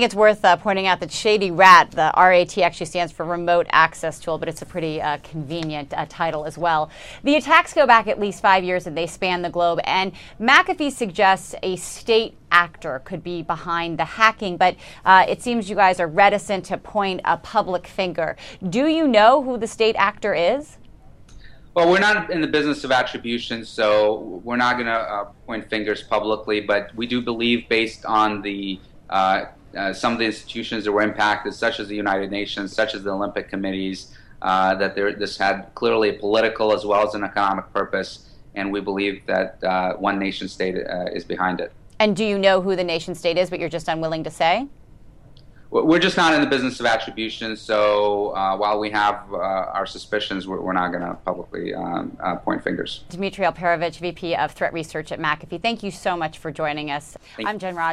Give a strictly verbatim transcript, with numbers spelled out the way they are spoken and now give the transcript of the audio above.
It's worth uh, pointing out that Shady Rat, the R A T actually stands for Remote Access Tool, but it's a pretty uh, convenient uh, title as well. The attacks go back at least five years and they span the globe, and McAfee suggests a state actor could be behind the hacking, but uh, it seems you guys are reticent to point a public finger. Do you know who the state actor is? Well, we're not in the business of attribution, so we're not going to uh, point fingers publicly, but we do believe, based on the uh, uh, some of the institutions that were impacted, such as the United Nations, such as the Olympic committees, uh, that there, this had clearly a political as well as an economic purpose, and we believe that uh, one nation state uh, is behind it. And do you know who the nation state is, but you're just unwilling to say? We're just not in the business of attribution, so uh, while we have uh, our suspicions, we're, we're not going to publicly um, uh, point fingers. Dmitry Alperovitch, V P of Threat Research at McAfee, thank you so much for joining us. Thank I'm Jen Rogers.